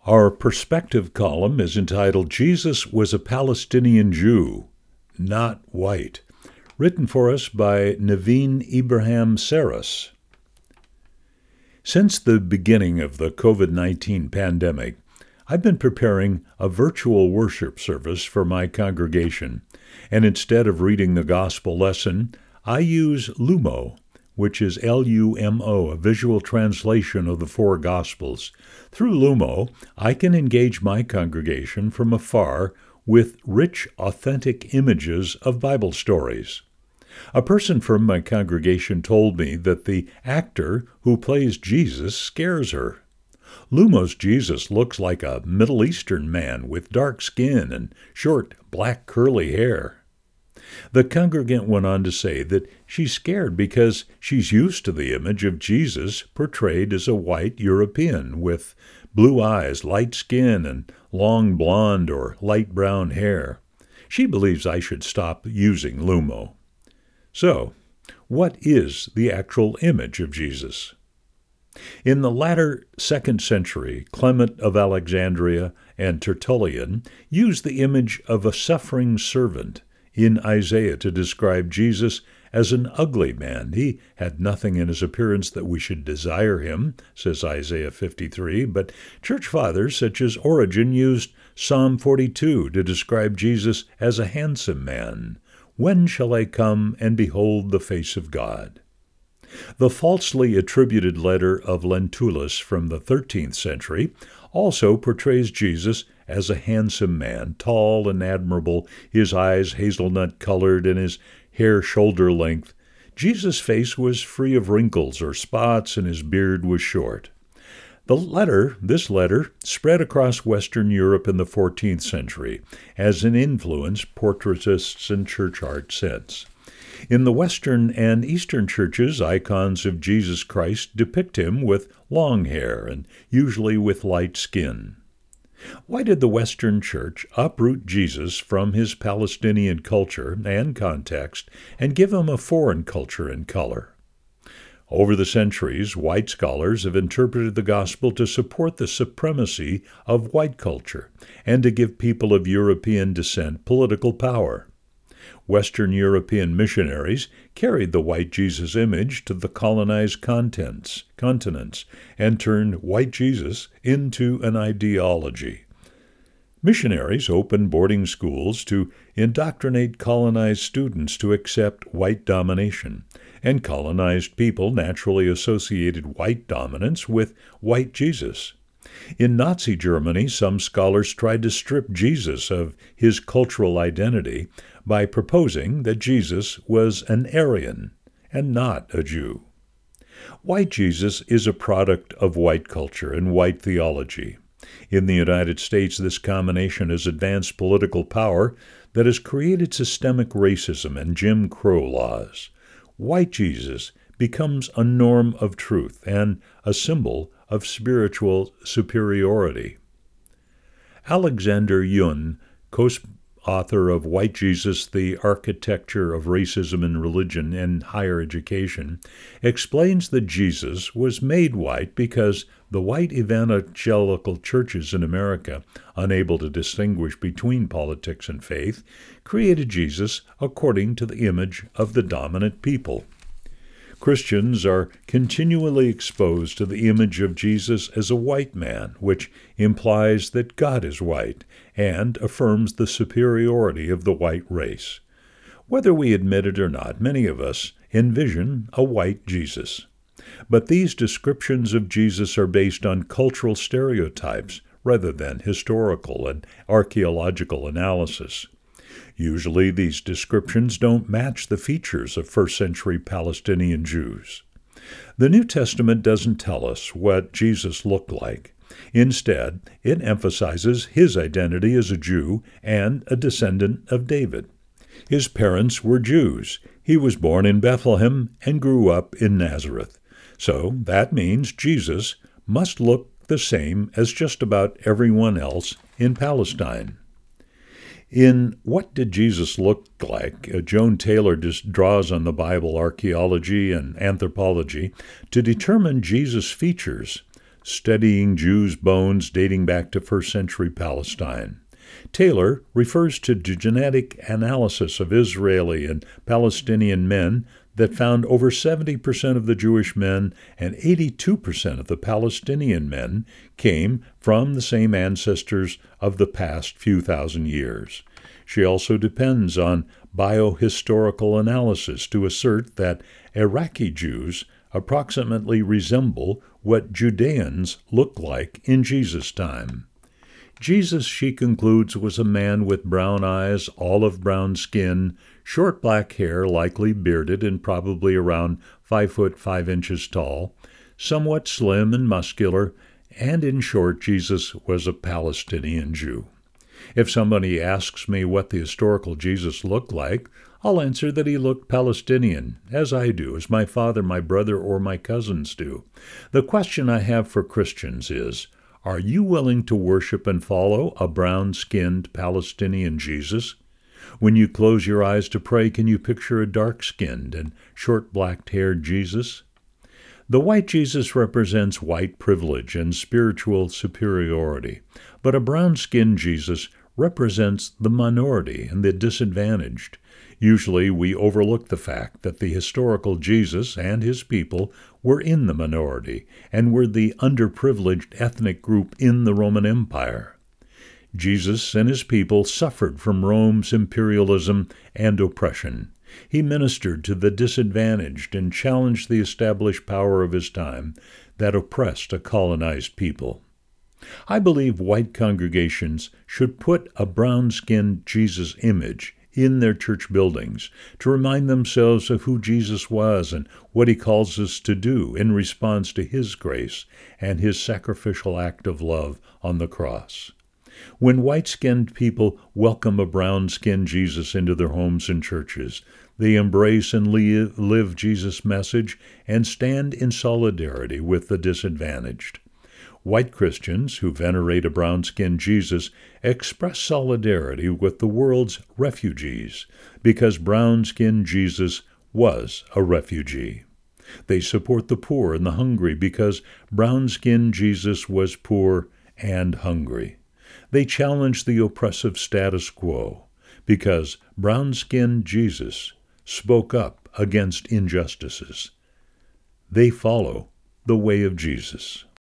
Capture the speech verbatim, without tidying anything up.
Our perspective column is entitled Jesus Was a Palestinian Jew, Not White, written for us by Naveen Ibrahim Saras. Since the beginning of the covid nineteen pandemic, I've been preparing a virtual worship service for my congregation, and instead of reading the gospel lesson, I use Lumo, which is L U M O, a visual translation of the four Gospels. Through Lumo, I can engage my congregation from afar with rich, authentic images of Bible stories. A person from my congregation told me that the actor who plays Jesus scares her. Lumo's Jesus looks like a Middle Eastern man with dark skin and short, black, curly hair. The congregant went on to say that she's scared because she's used to the image of Jesus portrayed as a white European with blue eyes, light skin, and long blonde or light brown hair. She believes I should stop using Lumo. So, what is the actual image of Jesus? In the latter second century, Clement of Alexandria and Tertullian used the image of a suffering servant in Isaiah to describe Jesus as an ugly man. He had nothing in his appearance that we should desire him, says Isaiah fifty-three, but church fathers such as Origen used Psalm forty-two to describe Jesus as a handsome man. When shall I come and behold the face of God? The falsely attributed letter of Lentulus from the thirteenth century also portrays Jesus as a handsome man, tall and admirable, his eyes hazelnut-colored and his hair shoulder-length. Jesus' face was free of wrinkles or spots, and his beard was short. The letter, this letter, spread across Western Europe in the fourteenth century, as an influence portraitists and church art since. In the Western and Eastern churches, icons of Jesus Christ depict him with long hair and usually with light skin. Why did the Western Church uproot Jesus from his Palestinian culture and context and give him a foreign culture and color? Over the centuries, white scholars have interpreted the gospel to support the supremacy of white culture and to give people of European descent political power. Western European missionaries carried the white Jesus image to the colonized contents, continents and turned white Jesus into an ideology. Missionaries opened boarding schools to indoctrinate colonized students to accept white domination, and colonized people naturally associated white dominance with white Jesus. In Nazi Germany, some scholars tried to strip Jesus of his cultural identity by proposing that Jesus was an Aryan and not a Jew. White Jesus is a product of white culture and white theology. In the United States, this combination has advanced political power that has created systemic racism and Jim Crow laws. White Jesus becomes a norm of truth and a symbol of spiritual superiority. Alexander Yun, co-author of White Jesus, The Architecture of Racism in Religion and Higher Education, explains that Jesus was made white because the white evangelical churches in America, unable to distinguish between politics and faith, created Jesus according to the image of the dominant people. Christians are continually exposed to the image of Jesus as a white man, which implies that God is white and affirms the superiority of the white race. Whether we admit it or not, many of us envision a white Jesus. But these descriptions of Jesus are based on cultural stereotypes rather than historical and archaeological analysis. Usually these descriptions don't match the features of first-century Palestinian Jews. The New Testament doesn't tell us what Jesus looked like. Instead, it emphasizes his identity as a Jew and a descendant of David. His parents were Jews. He was born in Bethlehem and grew up in Nazareth. So that means Jesus must look the same as just about everyone else in Palestine. In What Did Jesus Look Like?, uh, Joan Taylor just draws on the Bible archaeology and anthropology to determine Jesus' features, studying Jews' bones dating back to first century Palestine. Taylor refers to genetic analysis of Israeli and Palestinian men that found over seventy percent of the Jewish men and eighty-two percent of the Palestinian men came from the same ancestors of the past few thousand years. She also depends on biohistorical analysis to assert that Iraqi Jews approximately resemble what Judeans looked like in Jesus' time. Jesus, she concludes, was a man with brown eyes, olive-brown skin, short black hair, likely bearded and probably around five foot five inches tall, somewhat slim and muscular, and in short, Jesus was a Palestinian Jew. If somebody asks me what the historical Jesus looked like, I'll answer that he looked Palestinian, as I do, as my father, my brother, or my cousins do. The question I have for Christians is, are you willing to worship and follow a brown-skinned Palestinian Jesus? When you close your eyes to pray, can you picture a dark-skinned and short-black-haired Jesus? The white Jesus represents white privilege and spiritual superiority, but a brown-skinned Jesus represents the minority and the disadvantaged. Usually we overlook the fact that the historical Jesus and his people were in the minority and were the underprivileged ethnic group in the Roman Empire. Jesus and his people suffered from Rome's imperialism and oppression. He ministered to the disadvantaged and challenged the established power of his time that oppressed a colonized people. I believe white congregations should put a brown-skinned Jesus image in their church buildings to remind themselves of who Jesus was and what he calls us to do in response to his grace and his sacrificial act of love on the cross. When white-skinned people welcome a brown-skinned Jesus into their homes and churches, they embrace and live Jesus' message and stand in solidarity with the disadvantaged. White Christians who venerate a brown-skinned Jesus express solidarity with the world's refugees because brown-skinned Jesus was a refugee. They support the poor and the hungry because brown-skinned Jesus was poor and hungry. They challenge the oppressive status quo because brown-skinned Jesus spoke up against injustices. They follow the way of Jesus.